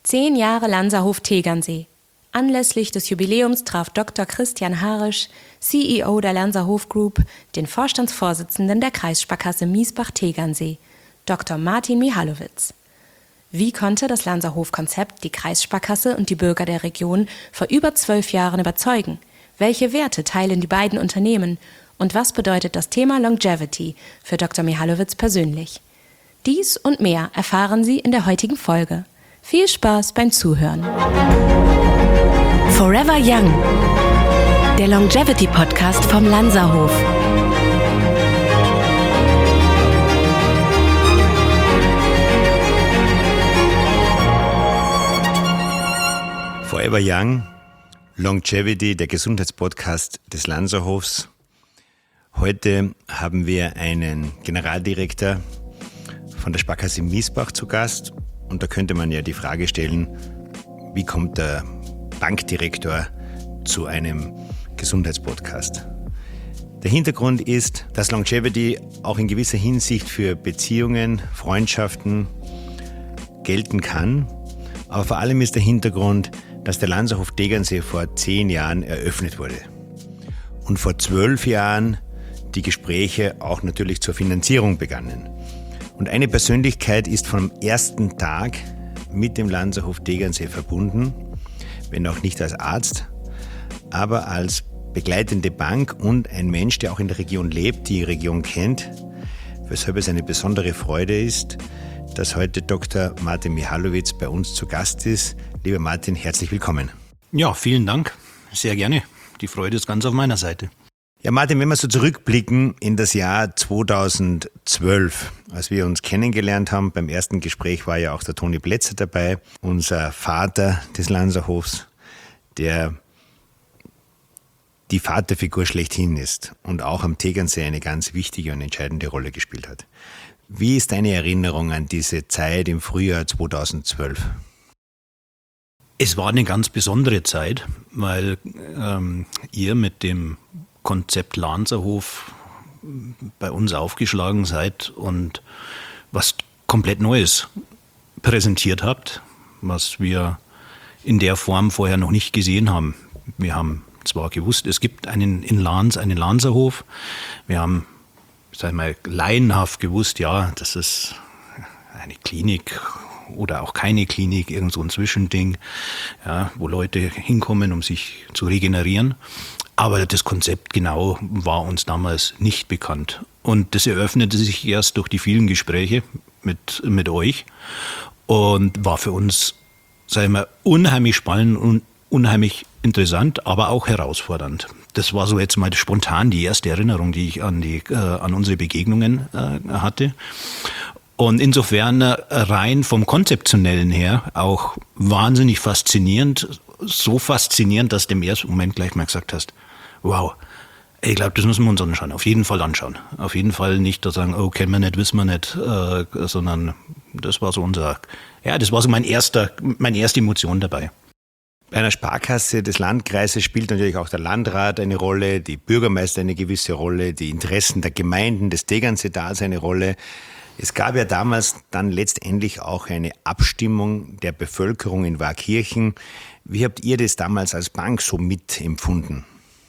10 Jahre Lanserhof Tegernsee. Anlässlich des Jubiläums traf Dr. Christian Harisch, CEO der Lanserhof Group, den Vorstandsvorsitzenden der Kreissparkasse Miesbach-Tegernsee, Dr. Martin Mihalowicz. Wie konnte das Lanserhof-Konzept die Kreissparkasse und die Bürger der Region vor über 12 Jahren überzeugen? Welche Werte teilen die beiden Unternehmen? Und was bedeutet das Thema Longevity für Dr. Mihalowicz persönlich? Dies und mehr erfahren Sie in der heutigen Folge. Viel Spaß beim Zuhören. Forever Young, der Longevity-Podcast vom Lanserhof. Forever Young, Longevity, der Gesundheitspodcast des Lanserhofs. Heute haben wir einen Generaldirektor von der Sparkasse Miesbach zu Gast. Und da könnte man ja die Frage stellen, wie kommt der Bankdirektor zu einem Gesundheitspodcast? Der Hintergrund ist, dass Longevity auch in gewisser Hinsicht für Beziehungen, Freundschaften gelten kann. Aber vor allem ist der Hintergrund, dass der Lanserhof Tegernsee vor 10 Jahren eröffnet wurde. Und vor 12 Jahren die Gespräche auch natürlich zur Finanzierung begannen. Und eine Persönlichkeit ist vom ersten Tag mit dem Lanserhof Tegernsee verbunden, wenn auch nicht als Arzt, aber als begleitende Bank und ein Mensch, der auch in der Region lebt, die Region kennt, weshalb es eine besondere Freude ist, dass heute Dr. Martin Mihalowicz bei uns zu Gast ist. Lieber Martin, herzlich willkommen. Ja, vielen Dank. Sehr gerne. Die Freude ist ganz auf meiner Seite. Ja, Martin, wenn wir so zurückblicken in das Jahr 2012, als wir uns kennengelernt haben, beim ersten Gespräch war ja auch der Toni Plätzer dabei, unser Vater des Lanserhofs, der die Vaterfigur schlechthin ist und auch am Tegernsee eine ganz wichtige und entscheidende Rolle gespielt hat. Wie ist deine Erinnerung an diese Zeit im Frühjahr 2012? Es war eine ganz besondere Zeit, weil ihr mit dem Konzept Lanserhof bei uns aufgeschlagen seid und was komplett Neues präsentiert habt, was wir in der Form vorher noch nicht gesehen haben. Wir haben zwar gewusst, es gibt einen Lanserhof. Wir haben, sag ich mal, laienhaft gewusst, ja, das ist eine Klinik oder auch keine Klinik, irgend so ein Zwischending, ja, wo Leute hinkommen, um sich zu regenerieren. Aber das Konzept genau war uns damals nicht bekannt. Und das eröffnete sich erst durch die vielen Gespräche mit euch und war für uns, sagen wir, unheimlich spannend und unheimlich interessant, aber auch herausfordernd. Das war so jetzt mal spontan die erste Erinnerung, die ich an unsere Begegnungen hatte. Und insofern rein vom Konzeptionellen her auch wahnsinnig faszinierend. So faszinierend, dass du im ersten Moment gleich mal gesagt hast, wow, ich glaube, das müssen wir uns anschauen. Auf jeden Fall anschauen. Auf jeden Fall nicht da sagen, oh, kennen wir nicht, wissen wir nicht, sondern das war so das war so meine erste Emotion dabei. Bei einer Sparkasse des Landkreises spielt natürlich auch der Landrat eine Rolle, die Bürgermeister eine gewisse Rolle, die Interessen der Gemeinden des Tegernseetals eine Rolle. Es gab ja damals dann letztendlich auch eine Abstimmung der Bevölkerung in Waakirchen. Wie habt ihr das damals als Bank so mitempfunden?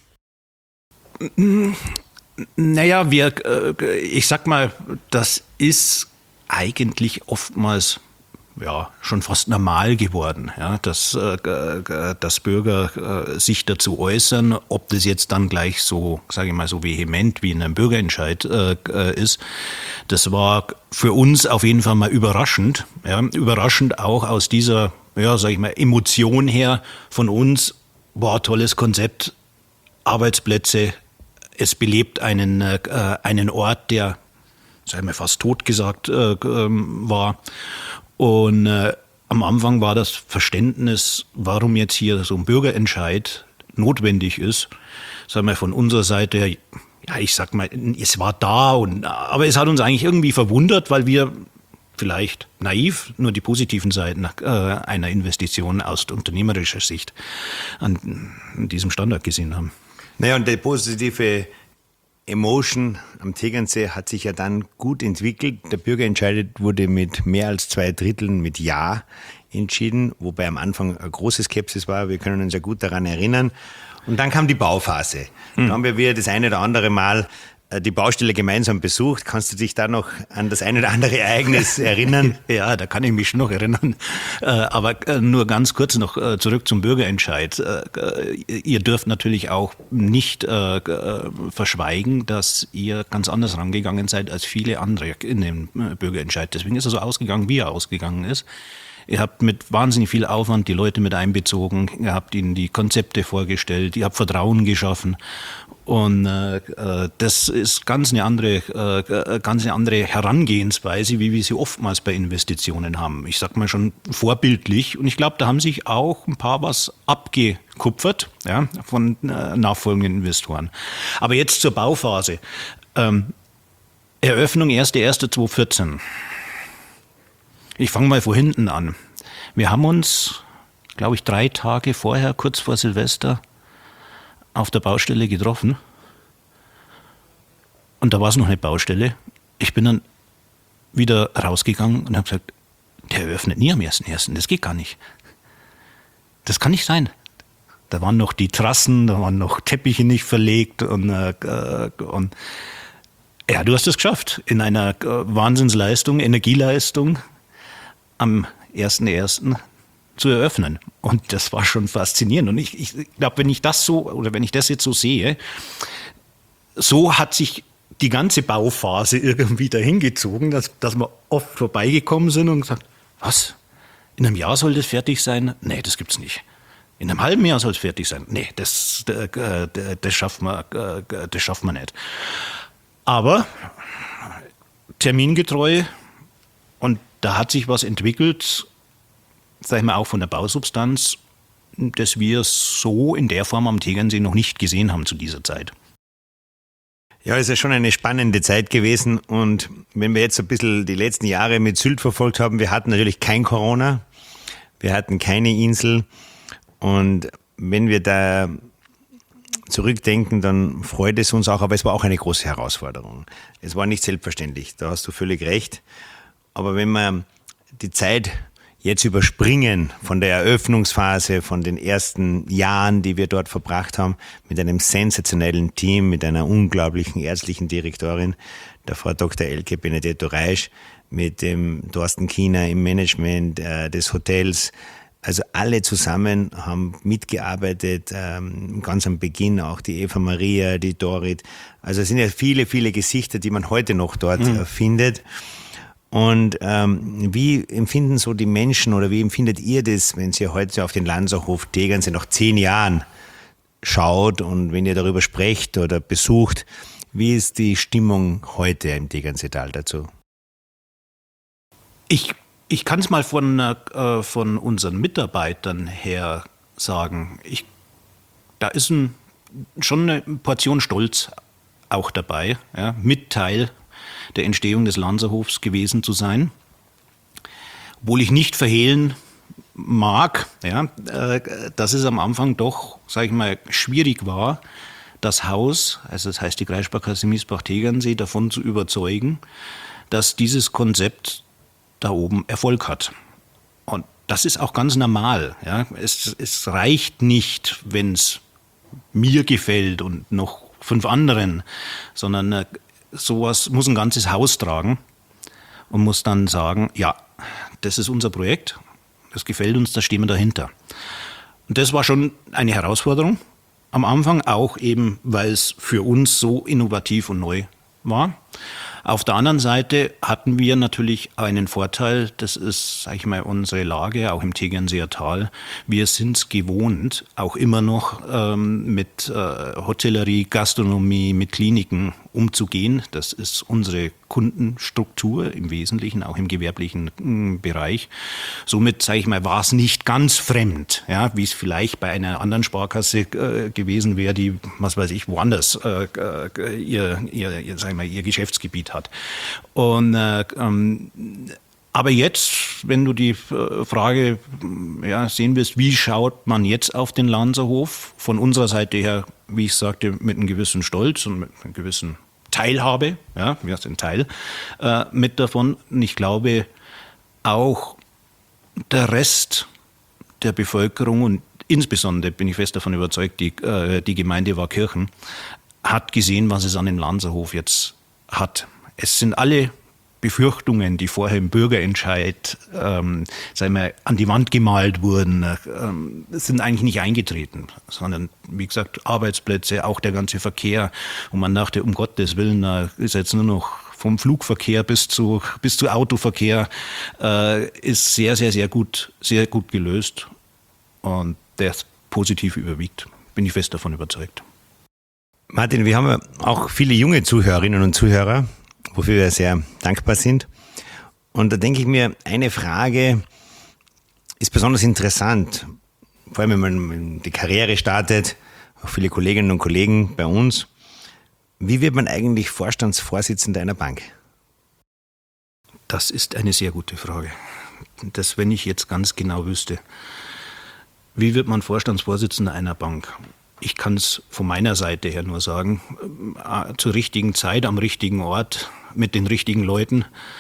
Naja, ich sag mal, das ist eigentlich oftmals schon fast normal geworden, ja, dass Bürger sich dazu äußern, ob das jetzt dann gleich so, sage ich mal, so vehement wie in einem Bürgerentscheid ist. Das war für uns auf jeden Fall mal überraschend, ja, überraschend auch aus dieser, sage ich mal, Emotion her von uns, tolles Konzept, Arbeitsplätze, es belebt einen Ort, der, sag ich mal, fast totgesagt war. Und am Anfang war das Verständnis, warum jetzt hier so ein Bürgerentscheid notwendig ist, sagen wir von unserer Seite her, ja, ich sag mal, es war da, aber es hat uns eigentlich irgendwie verwundert, weil wir vielleicht naiv nur die positiven Seiten einer Investition aus unternehmerischer Sicht an diesem Standort gesehen haben. Naja, und die positive Emotion am Tegernsee hat sich ja dann gut entwickelt. Der Bürgerentscheid wurde mit mehr als 2/3 mit Ja entschieden, wobei am Anfang eine große Skepsis war. Wir können uns ja gut daran erinnern. Und dann kam die Bauphase. Da haben wir wieder das eine oder andere Mal die Baustelle gemeinsam besucht. Kannst du dich da noch an das eine oder andere Ereignis erinnern? Ja, da kann ich mich schon noch erinnern. Aber nur ganz kurz noch zurück zum Bürgerentscheid. Ihr dürft natürlich auch nicht verschweigen, dass ihr ganz anders rangegangen seid als viele andere in dem Bürgerentscheid. Deswegen ist er so ausgegangen, wie er ausgegangen ist. Ihr habt mit wahnsinnig viel Aufwand die Leute mit einbezogen, ihr habt ihnen die Konzepte vorgestellt, ihr habt Vertrauen geschaffen. Und das ist ganz eine andere Herangehensweise, wie wir sie oftmals bei Investitionen haben. Ich sag mal schon vorbildlich. Und ich glaube, da haben sich auch ein paar was abgekupfert, ja, von nachfolgenden Investoren. Aber jetzt zur Bauphase. Eröffnung 1.1.2014. Ich fange mal von hinten an. Wir haben uns, glaube ich, 3 Tage vorher, kurz vor Silvester, auf der Baustelle getroffen. Und da war es noch eine Baustelle. Ich bin dann wieder rausgegangen und habe gesagt, der eröffnet nie am 1.1. Das geht gar nicht. Das kann nicht sein. Da waren noch die Trassen, da waren noch Teppiche nicht verlegt und ja, du hast es geschafft. In einer Wahnsinnsleistung, Energieleistung am 1.1. zu eröffnen. Und das war schon faszinierend. Und ich glaube, wenn ich das jetzt so sehe, so hat sich die ganze Bauphase irgendwie dahin gezogen, dass wir oft vorbeigekommen sind und gesagt, was? In einem Jahr soll das fertig sein? Nee, das gibt's nicht. In einem halben Jahr soll es fertig sein? Nee, das schaffen wir nicht. Aber termingetreu, und da hat sich was entwickelt, sag ich mal, auch von der Bausubstanz, das wir so in der Form am Tegernsee noch nicht gesehen haben zu dieser Zeit. Ja, es ist schon eine spannende Zeit gewesen. Und wenn wir jetzt ein bisschen die letzten Jahre mit Sylt verfolgt haben, wir hatten natürlich kein Corona, wir hatten keine Insel. Und wenn wir da zurückdenken, dann freut es uns auch, aber es war auch eine große Herausforderung. Es war nicht selbstverständlich, da hast du völlig recht. Aber wenn wir die Zeit jetzt überspringen von der Eröffnungsphase, von den ersten Jahren, die wir dort verbracht haben, mit einem sensationellen Team, mit einer unglaublichen ärztlichen Direktorin, der Frau Dr. Elke Benedetto Reisch, mit dem Thorsten Kiener im Management des Hotels. Also alle zusammen haben mitgearbeitet, ganz am Beginn auch die Eva Maria, die Dorit. Also es sind ja viele, viele Gesichter, die man heute noch dort findet. Und wie empfinden so die Menschen oder wie empfindet ihr das, wenn ihr heute auf den Lanzerhof Tegernsee nach 10 Jahren schaut und wenn ihr darüber sprecht oder besucht, wie ist die Stimmung heute im Tegernseetal dazu? Ich kann es mal von unseren Mitarbeitern her sagen. Da ist schon eine Portion Stolz auch dabei, ja, mit Teil der Entstehung des Lanzerhofs gewesen zu sein. Obwohl ich nicht verhehlen mag, ja, dass es am Anfang doch, sage ich mal, schwierig war, das Haus, also das heißt die Kreissparkasse Miesbach-Tegernsee, davon zu überzeugen, dass dieses Konzept da oben Erfolg hat. Und das ist auch ganz normal. Ja. Es reicht nicht, wenn es mir gefällt und noch 5 anderen, sondern sowas muss ein ganzes Haus tragen und muss dann sagen, ja, das ist unser Projekt, das gefällt uns, da stehen wir dahinter. Und das war schon eine Herausforderung am Anfang, auch eben, weil es für uns so innovativ und neu war. Auf der anderen Seite hatten wir natürlich einen Vorteil, das ist, sage ich mal, unsere Lage, auch im Tegernseer Tal. Wir sind es gewohnt, auch immer noch mit Hotellerie, Gastronomie, mit Kliniken umzugehen. Das ist unsere Kundenstruktur im Wesentlichen, auch im gewerblichen Bereich. Somit, sage ich mal, war es nicht ganz fremd, ja, wie es vielleicht bei einer anderen Sparkasse gewesen wäre, die, was weiß ich, woanders ihr Geschäftsgebiet hat. Und aber jetzt, wenn du die Frage sehen wirst, wie schaut man jetzt auf den Lanzerhof? Von unserer Seite her, wie ich sagte, mit einem gewissen Stolz und mit einem gewissen Teilhabe, wir sind Teil mit davon. Und ich glaube auch, der Rest der Bevölkerung und insbesondere bin ich fest davon überzeugt, die Gemeinde Waakirchen hat gesehen, was es an dem Lanzerhof jetzt hat. Es sind alle Befürchtungen, die vorher im Bürgerentscheid sagen wir, an die Wand gemalt wurden, sind eigentlich nicht eingetreten, sondern wie gesagt Arbeitsplätze, auch der ganze Verkehr. Und man dachte, um Gottes Willen, ist jetzt nur noch vom Flugverkehr bis zu Autoverkehr, ist sehr gut gelöst. Und der positiv überwiegt, bin ich fest davon überzeugt. Martin, wir haben ja auch viele junge Zuhörerinnen und Zuhörer, wofür wir sehr dankbar sind. Und da denke ich mir, eine Frage ist besonders interessant, vor allem wenn man die Karriere startet, auch viele Kolleginnen und Kollegen bei uns. Wie wird man eigentlich Vorstandsvorsitzender einer Bank? Das ist eine sehr gute Frage. Das, wenn ich jetzt ganz genau wüsste. Wie wird man Vorstandsvorsitzender einer Bank? Ich kann es von meiner Seite her nur sagen, zur richtigen Zeit, am richtigen Ort, mit den richtigen Leuten.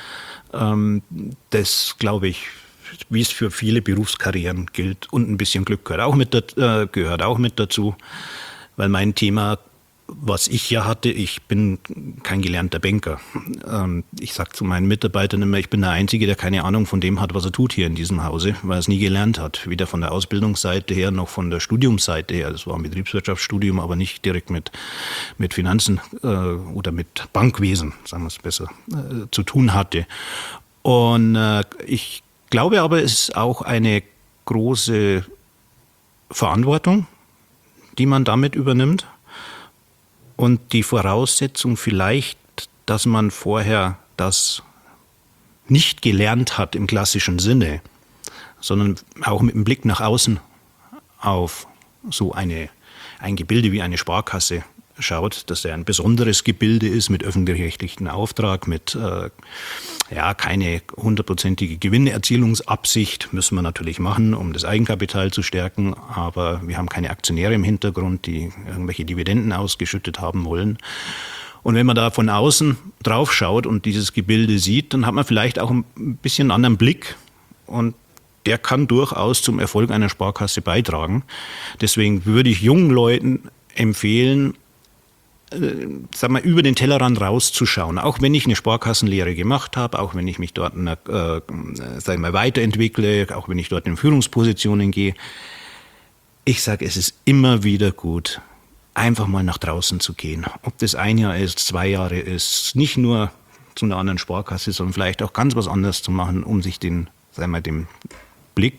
Das, glaube ich, wie es für viele Berufskarrieren gilt. Und ein bisschen Glück gehört auch mit dazu, weil mein Thema, was ich ja hatte, ich bin kein gelernter Banker. Ich sage zu meinen Mitarbeitern immer, ich bin der Einzige, der keine Ahnung von dem hat, was er tut hier in diesem Hause, weil er es nie gelernt hat. Weder von der Ausbildungsseite her noch von der Studiumsseite her. Das war ein Betriebswirtschaftsstudium, aber nicht direkt mit Finanzen oder mit Bankwesen, sagen wir es besser, zu tun hatte. Und ich glaube aber, es ist auch eine große Verantwortung, die man damit übernimmt. Und die Voraussetzung vielleicht, dass man vorher das nicht gelernt hat im klassischen Sinne, sondern auch mit dem Blick nach außen auf so ein Gebilde wie eine Sparkasse schaut, dass er ein besonderes Gebilde ist mit öffentlich-rechtlichem Auftrag, mit keine 100%ige Gewinnerzielungsabsicht, müssen wir natürlich machen, um das Eigenkapital zu stärken, aber wir haben keine Aktionäre im Hintergrund, die irgendwelche Dividenden ausgeschüttet haben wollen. Und wenn man da von außen drauf schaut und dieses Gebilde sieht, dann hat man vielleicht auch ein bisschen einen anderen Blick und der kann durchaus zum Erfolg einer Sparkasse beitragen. Deswegen würde ich jungen Leuten empfehlen, über den Tellerrand rauszuschauen. Auch wenn ich eine Sparkassenlehre gemacht habe, auch wenn ich mich dort weiterentwickle, auch wenn ich dort in Führungspositionen gehe. Ich sage, es ist immer wieder gut, einfach mal nach draußen zu gehen. Ob das 1 Jahr ist, 2 Jahre ist, nicht nur zu einer anderen Sparkasse, sondern vielleicht auch ganz was anderes zu machen, um sich dem Blick,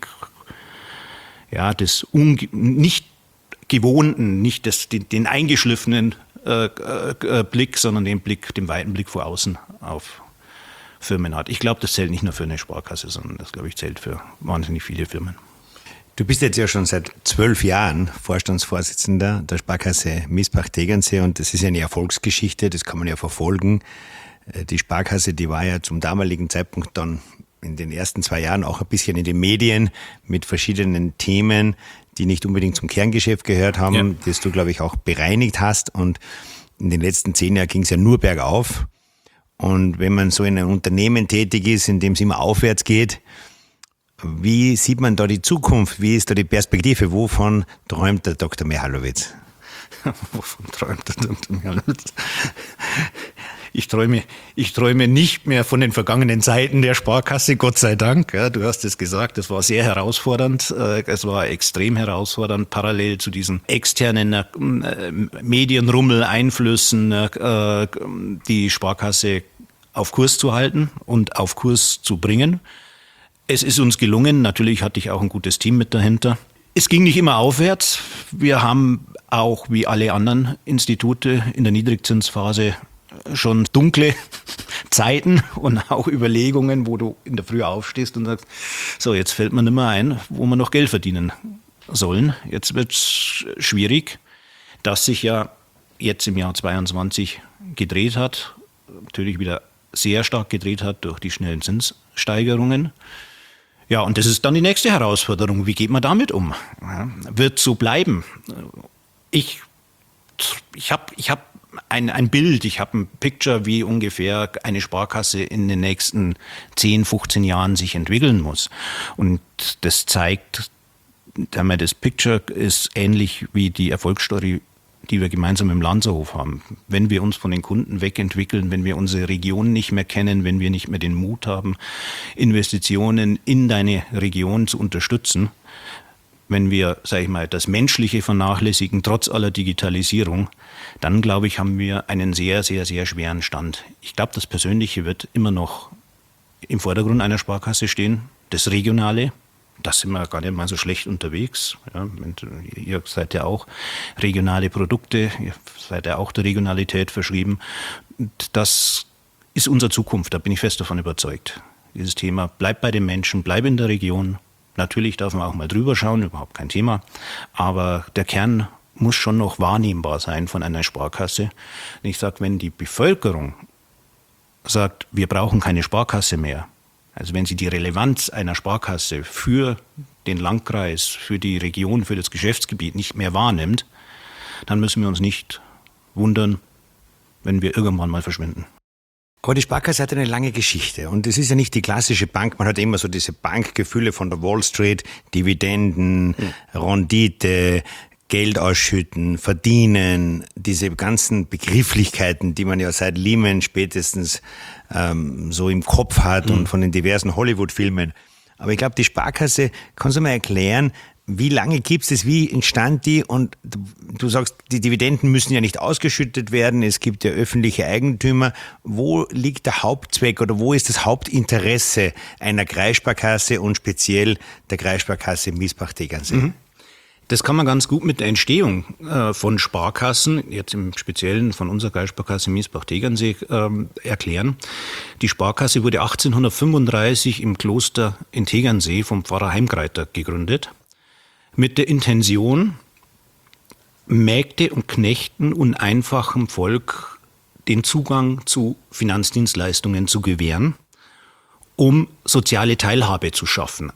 des nicht gewohnten, nicht den eingeschliffenen Blick, sondern den weiten Blick vor außen auf Firmen hat. Ich glaube, das zählt nicht nur für eine Sparkasse, sondern das, glaube ich, zählt für wahnsinnig viele Firmen. Du bist jetzt ja schon seit 12 Jahren Vorstandsvorsitzender der Sparkasse Miesbach-Tegernsee und das ist ja eine Erfolgsgeschichte, das kann man ja verfolgen. Die Sparkasse, die war ja zum damaligen Zeitpunkt dann in den ersten 2 Jahren auch ein bisschen in den Medien mit verschiedenen Themen, die nicht unbedingt zum Kerngeschäft gehört haben, das du, glaube ich, auch bereinigt hast. Und in den letzten 10 Jahren ging es ja nur bergauf. Und wenn man so in einem Unternehmen tätig ist, in dem es immer aufwärts geht, wie sieht man da die Zukunft? Wie ist da die Perspektive? Wovon träumt der Dr. Mihalowicz? Wovon träumt der Dr. Mihalowicz? Ich träume nicht mehr von den vergangenen Zeiten der Sparkasse, Gott sei Dank. Ja, du hast es gesagt, es war sehr herausfordernd. Es war extrem herausfordernd, parallel zu diesen externen Medienrummel, Einflüssen, die Sparkasse auf Kurs zu halten und auf Kurs zu bringen. Es ist uns gelungen. Natürlich hatte ich auch ein gutes Team mit dahinter. Es ging nicht immer aufwärts. Wir haben auch wie alle anderen Institute in der Niedrigzinsphase schon dunkle Zeiten und auch Überlegungen, wo du in der Früh aufstehst und sagst, so, jetzt fällt mir nicht mehr ein, wo wir noch Geld verdienen sollen. Jetzt wird es schwierig, dass sich ja jetzt im Jahr 2022 gedreht hat, natürlich wieder sehr stark gedreht hat durch die schnellen Zinssteigerungen. Ja, und das ist dann die nächste Herausforderung. Wie geht man damit um? Ja, wird so bleiben? Ich habe ein Bild, ich habe ein Picture, wie ungefähr eine Sparkasse in den nächsten 10, 15 Jahren sich entwickeln muss. Und das zeigt, das Picture ist ähnlich wie die Erfolgsstory, die wir gemeinsam im Lanzerhof haben. Wenn wir uns von den Kunden wegentwickeln, wenn wir unsere Region nicht mehr kennen, wenn wir nicht mehr den Mut haben, Investitionen in deine Region zu unterstützen, wenn wir, sage ich mal, das Menschliche vernachlässigen, trotz aller Digitalisierung, dann, glaube ich, haben wir einen sehr, sehr, sehr schweren Stand. Ich glaube, das Persönliche wird immer noch im Vordergrund einer Sparkasse stehen, das Regionale. Da sind wir gar nicht mal so schlecht unterwegs. Ja, ihr seid ja auch regionale Produkte, ihr seid ja auch der Regionalität verschrieben. Das ist unsere Zukunft, da bin ich fest davon überzeugt. Dieses Thema, bleib bei den Menschen, bleib in der Region. Natürlich darf man auch mal drüber schauen, überhaupt kein Thema. Aber der Kern muss schon noch wahrnehmbar sein von einer Sparkasse. Und ich sage, wenn die Bevölkerung sagt, wir brauchen keine Sparkasse mehr, also wenn sie die Relevanz einer Sparkasse für den Landkreis, für die Region, für das Geschäftsgebiet nicht mehr wahrnimmt, dann müssen wir uns nicht wundern, wenn wir irgendwann mal verschwinden. Aber die Sparkasse hat eine lange Geschichte und es ist ja nicht die klassische Bank. Man hat immer so diese Bankgefühle von der Wall Street, Dividenden, Rendite, Geld ausschütten, verdienen, diese ganzen Begrifflichkeiten, die man ja seit Lehman spätestens so im Kopf hat und von den diversen Hollywood-Filmen. Aber ich glaube, die Sparkasse, kannst du mal erklären, wie lange gibt's das, wie entstand die? Und du sagst, die Dividenden müssen ja nicht ausgeschüttet werden, es gibt ja öffentliche Eigentümer. Wo liegt der Hauptzweck oder wo ist das Hauptinteresse einer Kreissparkasse und speziell der Kreissparkasse Miesbach-Tegernsee? Das kann man ganz gut mit der Entstehung von Sparkassen, jetzt im Speziellen von unserer Kreissparkasse Miesbach-Tegernsee, erklären. Die Sparkasse wurde 1835 im Kloster in Tegernsee vom Pfarrer Heimgreiter gegründet, mit der Intention, Mägde und Knechten und einfachem Volk den Zugang zu Finanzdienstleistungen zu gewähren, um soziale Teilhabe zu schaffen.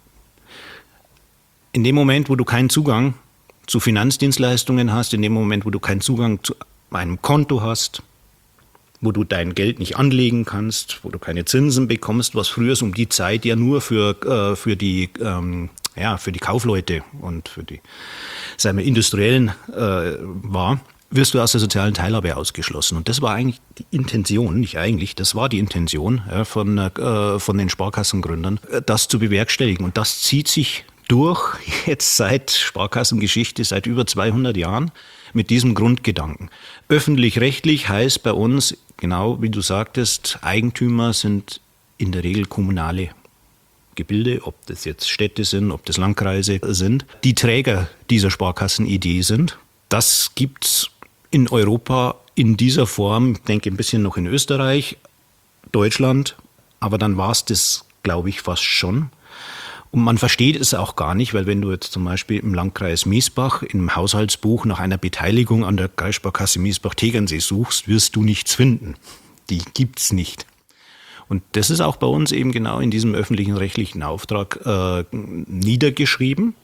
In dem Moment, wo du keinen Zugang zu Finanzdienstleistungen hast, in dem Moment, wo du keinen Zugang zu einem Konto hast, wo du dein Geld nicht anlegen kannst, wo du keine Zinsen bekommst, was früher um die Zeit ja nur für die Kaufleute und für die, sagen wir, Industriellen war, wirst du aus der sozialen Teilhabe ausgeschlossen. Und das war eigentlich die Intention, nicht eigentlich, das war die Intention von den Sparkassengründern, das zu bewerkstelligen. Und das zieht sich durch jetzt seit Sparkassengeschichte, seit über 200 Jahren mit diesem Grundgedanken. Öffentlich-rechtlich heißt bei uns, genau wie du sagtest, Eigentümer sind in der Regel kommunale Gebilde, ob das jetzt Städte sind, ob das Landkreise sind, die Träger dieser Sparkassenidee sind. Das gibt's in Europa in dieser Form, ich denke ein bisschen noch in Österreich, Deutschland, aber dann war es das, glaube ich, fast schon. Und man versteht es auch gar nicht, weil wenn du jetzt zum Beispiel im Landkreis Miesbach im Haushaltsbuch nach einer Beteiligung an der Kreissparkasse Miesbach-Tegernsee suchst, wirst du nichts finden. Die gibt's nicht. Und das ist auch bei uns eben genau in diesem öffentlichen rechtlichen Auftrag niedergeschrieben.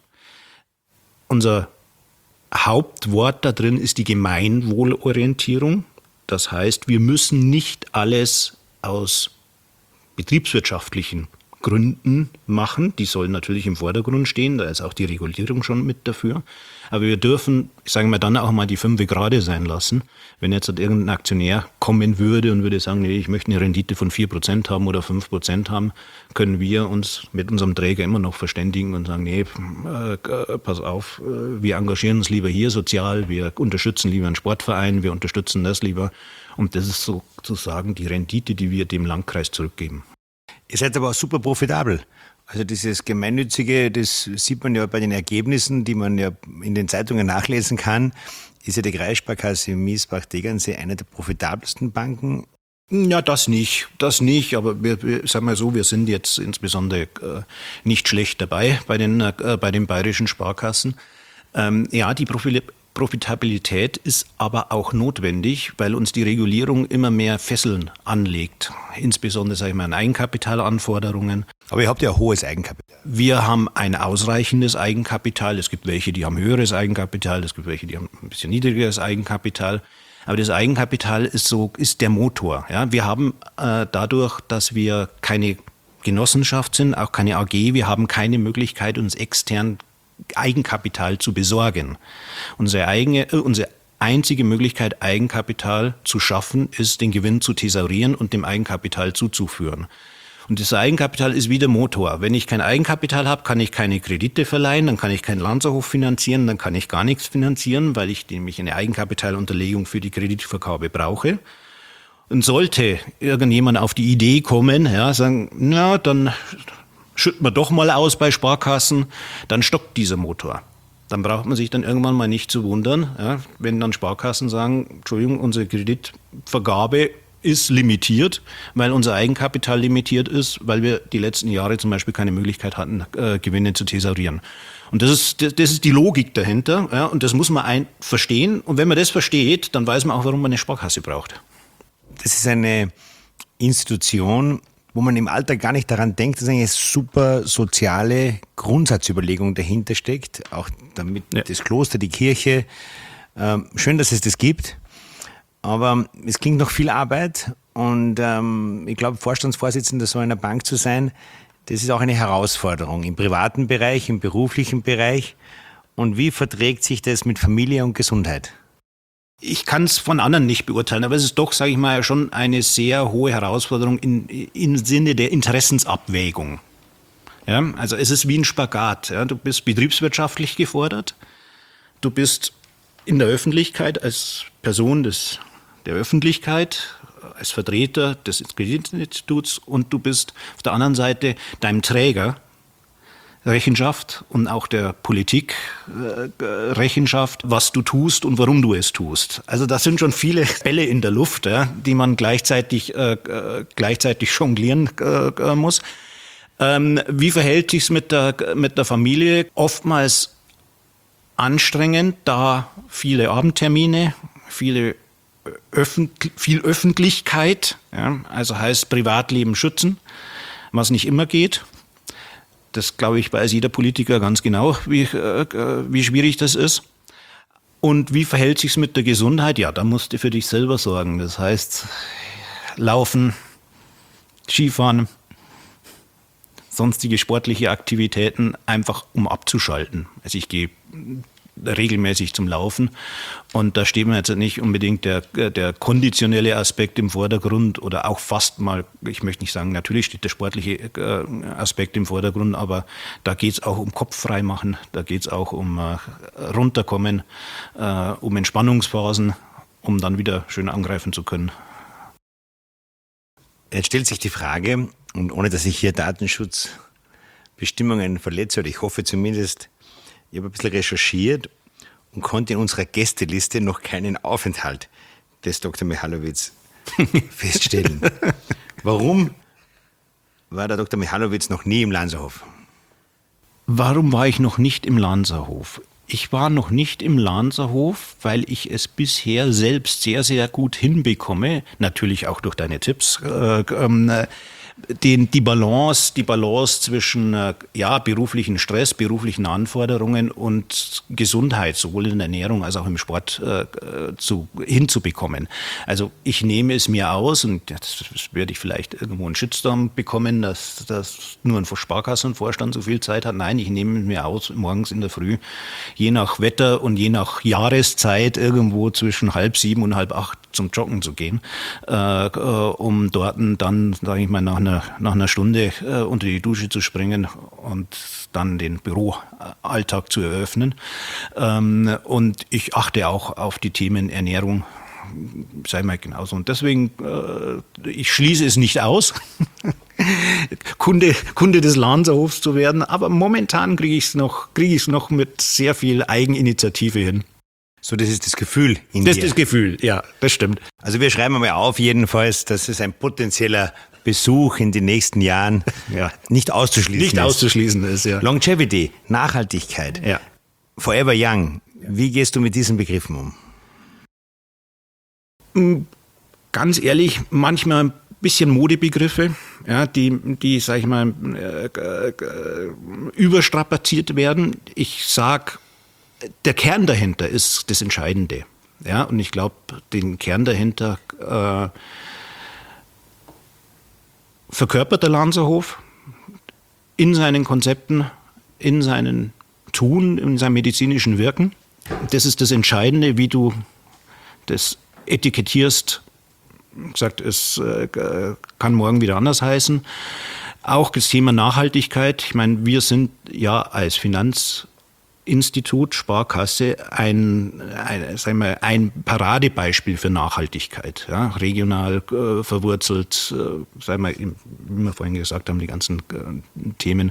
Unser Hauptwort da drin ist die Gemeinwohlorientierung. Das heißt, wir müssen nicht alles aus betriebswirtschaftlichen Gründen machen. Die sollen natürlich im Vordergrund stehen, da ist auch die Regulierung schon mit dafür. Aber wir dürfen, sagen wir, dann auch mal die 5 gerade sein lassen. Wenn jetzt irgendein Aktionär kommen würde und würde sagen, nee, ich möchte eine Rendite von 4% haben oder 5% haben, können wir uns mit unserem Träger immer noch verständigen und sagen, nee, pass auf, wir engagieren uns lieber hier sozial, wir unterstützen lieber einen Sportverein, wir unterstützen das lieber. Und das ist sozusagen die Rendite, die wir dem Landkreis zurückgeben. Ihr seid aber auch super profitabel. Also dieses Gemeinnützige, das sieht man ja bei den Ergebnissen, die man ja in den Zeitungen nachlesen kann, ist ja die Kreissparkasse Miesbach-Tegernsee eine der profitabelsten Banken. Ja, das nicht, aber wir sagen mal so, wir sind jetzt insbesondere nicht schlecht dabei bei den bayerischen Sparkassen. Ja, die Profitabilität ist aber auch notwendig, weil uns die Regulierung immer mehr Fesseln anlegt. Insbesondere, sage ich mal, an Eigenkapitalanforderungen. Aber ihr habt ja ein hohes Eigenkapital. Wir haben ein ausreichendes Eigenkapital. Es gibt welche, die haben höheres Eigenkapital. Es gibt welche, die haben ein bisschen niedrigeres Eigenkapital. Aber das Eigenkapital ist der Motor. Ja? Wir haben dadurch, dass wir keine Genossenschaft sind, auch keine AG, wir haben keine Möglichkeit, uns extern Eigenkapital zu besorgen. Unsere einzige Möglichkeit, Eigenkapital zu schaffen, ist, den Gewinn zu thesaurieren und dem Eigenkapital zuzuführen. Und das Eigenkapital ist wie der Motor. Wenn ich kein Eigenkapital habe, kann ich keine Kredite verleihen, dann kann ich keinen Lanzerhof finanzieren, dann kann ich gar nichts finanzieren, weil ich nämlich eine Eigenkapitalunterlegung für die Kreditvergabe brauche. Und sollte irgendjemand auf die Idee kommen, ja, sagen, na, dann schütten wir doch mal aus bei Sparkassen, dann stockt dieser Motor. Dann braucht man sich dann irgendwann mal nicht zu wundern, ja, wenn dann Sparkassen sagen, Entschuldigung, unsere Kreditvergabe ist limitiert, weil unser Eigenkapital limitiert ist, weil wir die letzten Jahre zum Beispiel keine Möglichkeit hatten, Gewinne zu thesaurieren. Und das ist die Logik dahinter, ja, und das muss man verstehen. Und wenn man das versteht, dann weiß man auch, warum man eine Sparkasse braucht. Das ist eine Institution, wo man im Alltag gar nicht daran denkt, dass eine super soziale Grundsatzüberlegung dahinter steckt. Auch damit das Kloster, die Kirche. Schön, dass es das gibt. Aber es klingt noch viel Arbeit und ich glaube, Vorstandsvorsitzender so einer Bank zu sein, das ist auch eine Herausforderung im privaten Bereich, im beruflichen Bereich. Und wie verträgt sich das mit Familie und Gesundheit? Ich kann es von anderen nicht beurteilen, aber es ist doch, sage ich mal, schon eine sehr hohe Herausforderung im Sinne der Interessensabwägung. Ja, also es ist wie ein Spagat. Ja. Du bist betriebswirtschaftlich gefordert, du bist in der Öffentlichkeit als Person der Öffentlichkeit, als Vertreter des Kreditinstituts und du bist auf der anderen Seite deinem Träger Rechenschaft und auch der Politik Rechenschaft, was du tust und warum du es tust. Also das sind schon viele Bälle in der Luft, ja, die man gleichzeitig jonglieren muss. Wie verhält sich's mit der Familie? Oftmals anstrengend, da viele Abendtermine, viel Öffentlichkeit, ja, also heißt Privatleben schützen, was nicht immer geht. Das, glaube ich, weiß jeder Politiker ganz genau, wie schwierig das ist. Und wie verhält sich's mit der Gesundheit? Ja, da musst du für dich selber sorgen. Das heißt, Laufen, Skifahren, sonstige sportliche Aktivitäten, einfach um abzuschalten. Also ich gehe regelmäßig zum Laufen und da steht mir jetzt nicht unbedingt der konditionelle Aspekt im Vordergrund oder auch fast mal, ich möchte nicht sagen, natürlich steht der sportliche Aspekt im Vordergrund, aber da geht es auch um Kopf frei machen, da geht es auch um runterkommen, um Entspannungsphasen, um dann wieder schön angreifen zu können. Jetzt stellt sich die Frage, und ohne dass ich hier Datenschutzbestimmungen verletze, oder ich hoffe zumindest, ich habe ein bisschen recherchiert und konnte in unserer Gästeliste noch keinen Aufenthalt des Dr. Michalowicz feststellen. Warum war der Dr. Michalowicz noch nie im Lanzerhof? Warum war ich noch nicht im Lanzerhof? Ich war noch nicht im Lanzerhof, weil ich es bisher selbst sehr, sehr gut hinbekomme, natürlich auch durch deine Tipps, die Balance zwischen beruflichen Stress, beruflichen Anforderungen und Gesundheit, sowohl in der Ernährung als auch im Sport hinzubekommen. Also ich nehme es mir aus, und das werde ich vielleicht irgendwo einen Shitstorm bekommen, dass nur ein Sparkassenvorstand so viel Zeit hat. Nein, ich nehme es mir aus, morgens in der Früh, je nach Wetter und je nach Jahreszeit, irgendwo zwischen 6:30 und 7:30 zum Joggen zu gehen, um dort dann, sage ich mal, nach einer Stunde unter die Dusche zu springen und dann den Büroalltag zu eröffnen. Und ich achte auch auf die Themen Ernährung, sei mal genauso. Und deswegen, ich schließe es nicht aus, Kunde des Lanzerhofs zu werden, aber momentan kriege ich es noch mit sehr viel Eigeninitiative hin. So, das ist das Gefühl in dir. Das ist das Gefühl, ja, das stimmt. Also wir schreiben mal auf jedenfalls, dass es ein potenzieller Besuch in den nächsten Jahren nicht auszuschließen ist. Ja. Longevity, Nachhaltigkeit, Forever Young. Wie gehst du mit diesen Begriffen um? Ganz ehrlich, manchmal ein bisschen Modebegriffe, ja, die sag ich mal, überstrapaziert werden. Ich sag, der Kern dahinter ist das Entscheidende. Ja, und ich glaube, den Kern dahinter verkörpert der Lanzerhof in seinen Konzepten, in seinen Tun, in seinem medizinischen Wirken. Das ist das Entscheidende, wie du das etikettierst. Gesagt, es kann morgen wieder anders heißen. Auch das Thema Nachhaltigkeit. Ich meine, wir sind ja als Finanzinstitut, Sparkasse ein Paradebeispiel für Nachhaltigkeit. Ja, regional verwurzelt, sagen wir, wie wir vorhin gesagt haben, die ganzen Themen,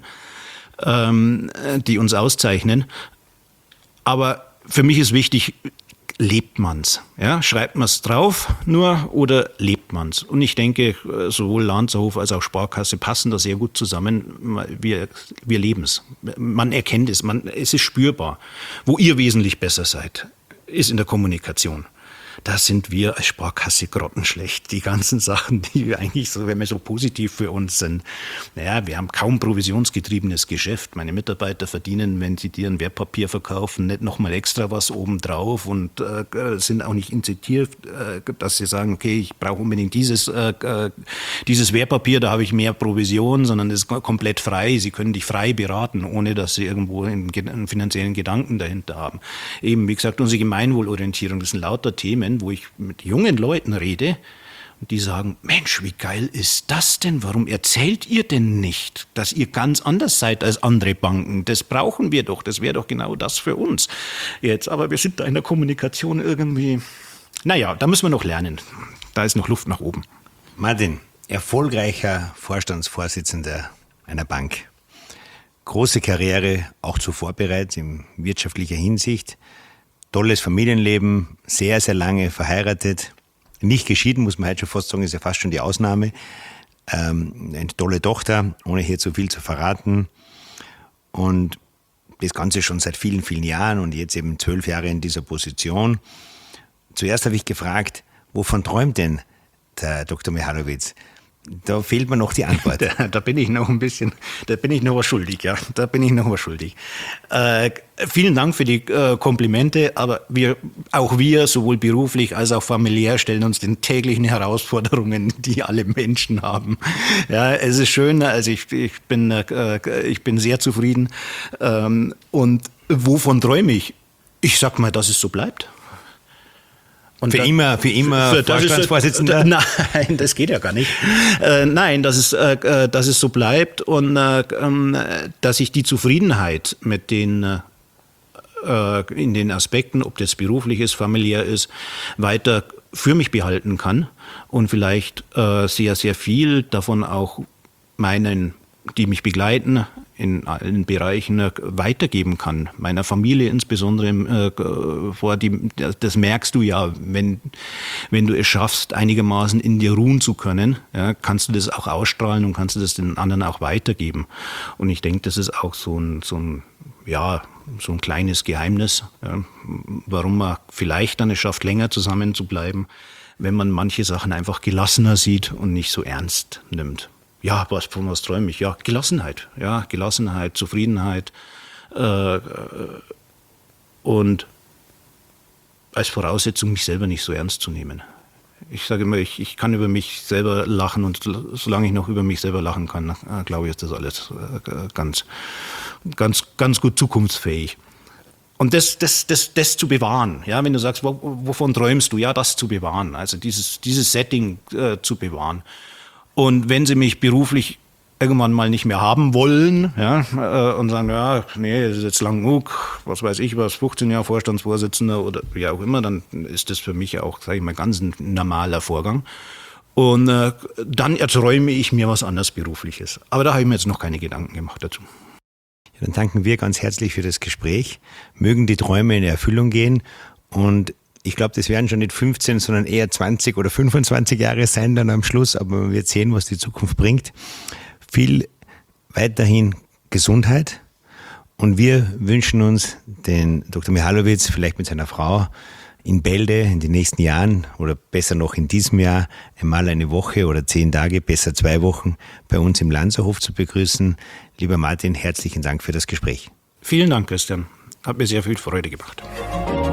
die uns auszeichnen. Aber für mich ist wichtig, lebt man's? Ja? Schreibt man's drauf nur oder lebt man's? Und ich denke, sowohl Lanzerhof als auch Sparkasse passen da sehr gut zusammen. Wir leben es. Man erkennt es, es ist spürbar. Wo ihr wesentlich besser seid, ist in der Kommunikation. Da sind wir als Sparkasse grottenschlecht. Die ganzen Sachen, die eigentlich so, wenn wir so positiv für uns sind. Naja, wir haben kaum provisionsgetriebenes Geschäft. Meine Mitarbeiter verdienen, wenn sie dir ein Wertpapier verkaufen, nicht nochmal extra was obendrauf und sind auch nicht incentiert, dass sie sagen, okay, ich brauche unbedingt dieses Wertpapier, da habe ich mehr Provision, sondern es ist komplett frei. Sie können dich frei beraten, ohne dass sie irgendwo einen finanziellen Gedanken dahinter haben. Eben, wie gesagt, unsere Gemeinwohlorientierung, das sind lauter Themen, wo ich mit jungen Leuten rede und die sagen, Mensch, wie geil ist das denn? Warum erzählt ihr denn nicht, dass ihr ganz anders seid als andere Banken? Das brauchen wir doch, das wäre doch genau das für uns. Jetzt, aber wir sind da in der Kommunikation irgendwie, naja, da müssen wir noch lernen. Da ist noch Luft nach oben. Martin, erfolgreicher Vorstandsvorsitzender einer Bank. Große Karriere, auch zuvor bereits in wirtschaftlicher Hinsicht. Tolles Familienleben, sehr, sehr lange verheiratet. Nicht geschieden, muss man heute schon fast sagen, ist ja fast schon die Ausnahme. Eine tolle Tochter, ohne hier zu viel zu verraten. Und das Ganze schon seit vielen, vielen Jahren und jetzt eben 12 Jahre in dieser Position. Zuerst habe ich gefragt, wovon träumt denn der Dr. Mihalowicz? Da fehlt mir noch die Antwort. Da bin ich noch was schuldig, ja. Vielen Dank für die Komplimente, aber wir, sowohl beruflich als auch familiär, stellen uns den täglichen Herausforderungen, die alle Menschen haben. Ja, es ist schön, also ich bin sehr zufrieden. Und wovon träume ich? Ich sag mal, dass es so bleibt. Und für immer Vorstandsvorsitzender? Nein, das geht ja gar nicht. Nein, dass es so bleibt und dass ich die Zufriedenheit mit den in den Aspekten, ob das beruflich ist, familiär ist, weiter für mich behalten kann und vielleicht sehr, sehr viel davon auch meinen, die mich begleiten, in allen Bereichen weitergeben kann. Meiner Familie insbesondere das merkst du ja, wenn du es schaffst, einigermaßen in dir ruhen zu können, ja, kannst du das auch ausstrahlen und kannst du das den anderen auch weitergeben. Und ich denke, das ist auch so ein kleines Geheimnis, ja, warum man vielleicht dann es schafft, länger zusammen zu bleiben, wenn man manche Sachen einfach gelassener sieht und nicht so ernst nimmt. Ja, von was träume ich? Ja, Gelassenheit, Zufriedenheit und als Voraussetzung, mich selber nicht so ernst zu nehmen. Ich sage immer, ich kann über mich selber lachen und solange ich noch über mich selber lachen kann, glaube ich, ist das alles ganz gut zukunftsfähig. Und das zu bewahren, ja, wenn du sagst, wovon träumst du? Ja, das zu bewahren, also dieses Setting zu bewahren. Und wenn sie mich beruflich irgendwann mal nicht mehr haben wollen, ja, und sagen, ja, nee, das ist jetzt lang genug, was weiß ich was, 15 Jahre Vorstandsvorsitzender oder wie auch immer, dann ist das für mich auch, sage ich mal, ganz ein normaler Vorgang. Und dann erträume ich mir was anderes Berufliches. Aber da habe ich mir jetzt noch keine Gedanken gemacht dazu. Ja, dann danken wir ganz herzlich für das Gespräch. Mögen die Träume in Erfüllung gehen und ich glaube, das werden schon nicht 15, sondern eher 20 oder 25 Jahre sein dann am Schluss, aber man wird sehen, was die Zukunft bringt. Viel weiterhin Gesundheit und wir wünschen uns den Dr. Mihalowicz vielleicht mit seiner Frau in Bälde in den nächsten Jahren oder besser noch in diesem Jahr einmal eine Woche oder 10 Tage, besser 2 Wochen bei uns im Lanzerhof zu begrüßen. Lieber Martin, herzlichen Dank für das Gespräch. Vielen Dank, Christian. Hat mir sehr viel Freude gemacht.